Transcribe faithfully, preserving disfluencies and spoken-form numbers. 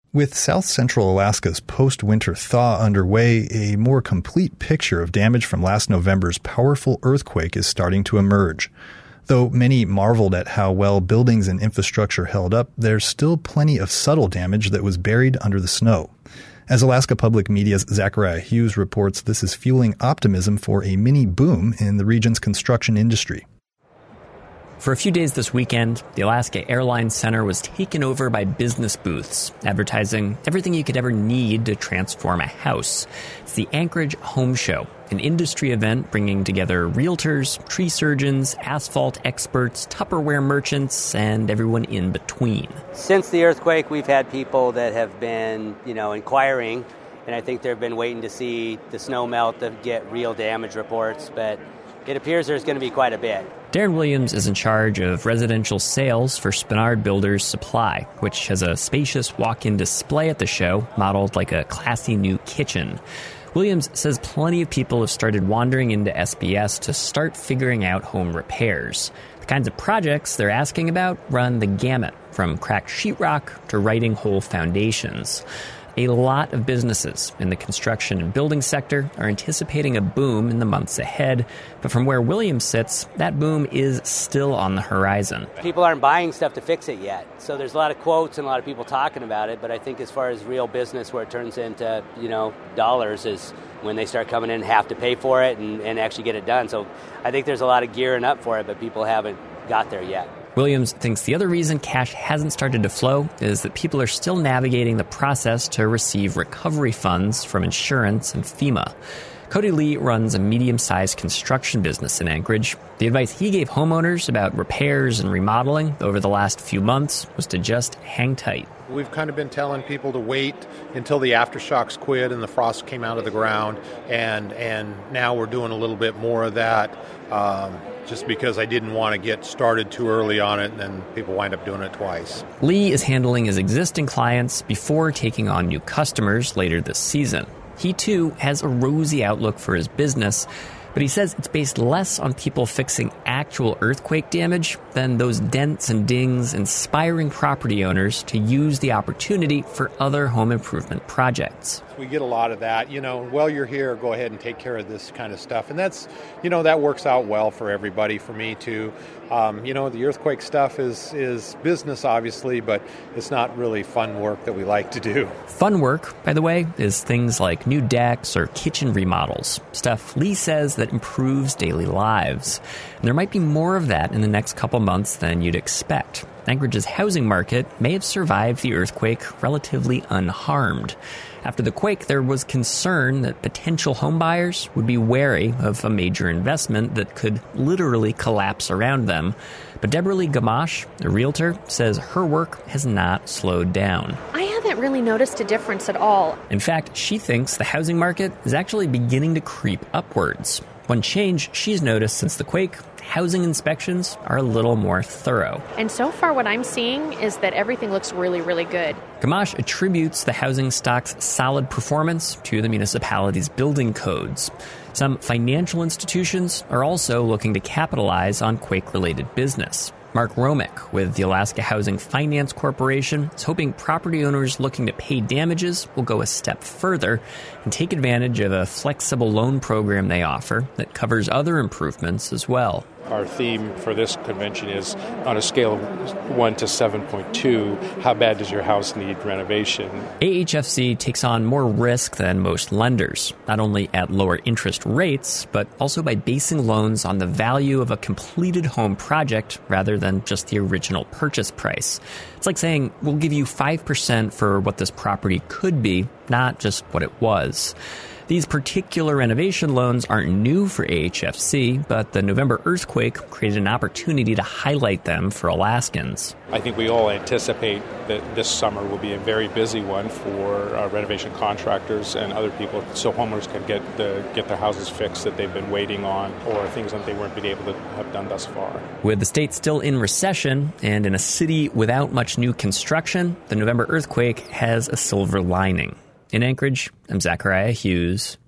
With South Central Alaska's post-winter thaw underway, a more complete picture of damage from last November's powerful earthquake is starting to emerge. Though many marveled at how well buildings and infrastructure held up, there's still plenty of subtle damage that was buried under the snow. As Alaska Public Media's Zachariah Hughes reports, this is fueling optimism for a mini boom in the region's construction industry. For a few days this weekend, the Alaska Airlines Center was taken over by business booths, advertising everything you could ever need to transform a house. It's the Anchorage Home Show, an industry event bringing together realtors, tree surgeons, asphalt experts, Tupperware merchants, and everyone in between. Since the earthquake, we've had people that have been, you know, inquiring, and I think they've been waiting to see the snow melt to get real damage reports, but it appears there's going to be quite a bit. Darren Williams is in charge of residential sales for Spenard Builders Supply, which has a spacious walk-in display at the show modeled like a classy new kitchen. Williams says plenty of people have started wandering into S B S to start figuring out home repairs. The kinds of projects they're asking about run the gamut, from cracked sheetrock to writing whole foundations. A lot of businesses in the construction and building sector are anticipating a boom in the months ahead, but from where Williams sits, that boom is still on the horizon. People aren't buying stuff to fix it yet, so there's a lot of quotes and a lot of people talking about it, but I think as far as real business where it turns into, you know, dollars is when they start coming in and have to pay for it and, and actually get it done. So I think there's a lot of gearing up for it, but people haven't got there yet. Williams thinks the other reason cash hasn't started to flow is that people are still navigating the process to receive recovery funds from insurance and FEMA. Cody Lee runs a medium-sized construction business in Anchorage. The advice he gave homeowners about repairs and remodeling over the last few months was to just hang tight. We've kind of been telling people to wait until the aftershocks quit and the frost came out of the ground, and and now we're doing a little bit more of that, um, just because I didn't want to get started too early on it and then people wind up doing it twice. Lee is handling his existing clients before taking on new customers later this season. He, too, has a rosy outlook for his business, but he says it's based less on people fixing actual earthquake damage than those dents and dings inspiring property owners to use the opportunity for other home improvement projects. We get a lot of that, you know, while you're here, go ahead and take care of this kind of stuff. And that's, you know, that works out well for everybody, for me too. Um, you know, the earthquake stuff is, is business, obviously, but it's not really fun work that we like to do. Fun work, by the way, is things like new decks or kitchen remodels, stuff Lee says that improves daily lives. And there might be more of that in the next couple months than you'd expect. Anchorage's housing market may have survived the earthquake relatively unharmed. After the quake, there was concern that potential homebuyers would be wary of a major investment that could literally collapse around them. But Deborah Lee Gamache, a realtor, says her work has not slowed down. I haven't really noticed a difference at all. In fact, she thinks the housing market is actually beginning to creep upwards. One change she's noticed since the quake, housing inspections are a little more thorough. And so far what I'm seeing is that everything looks really, really good. Gamache attributes the housing stock's solid performance to the municipality's building codes. Some financial institutions are also looking to capitalize on quake-related business. Mark Romick with the Alaska Housing Finance Corporation is hoping property owners looking to pay damages will go a step further and take advantage of a flexible loan program they offer that covers other improvements as well. Our theme for this convention is on a scale of one to seven point two, how bad does your house need renovation? A H F C takes on more risk than most lenders, not only at lower interest rates, but also by basing loans on the value of a completed home project rather than just the original purchase price. It's like saying, we'll give you five percent for what this property could be, not just what it was. These particular renovation loans aren't new for A H F C, but the November earthquake created an opportunity to highlight them for Alaskans. I think we all anticipate that this summer will be a very busy one for uh, renovation contractors and other people, so homeowners can get the, get their houses fixed that they've been waiting on, or things that they weren't been able to have done thus far. With the state still in recession and in a city without much new construction, the November earthquake has a silver lining. In Anchorage, I'm Zachariah Hughes.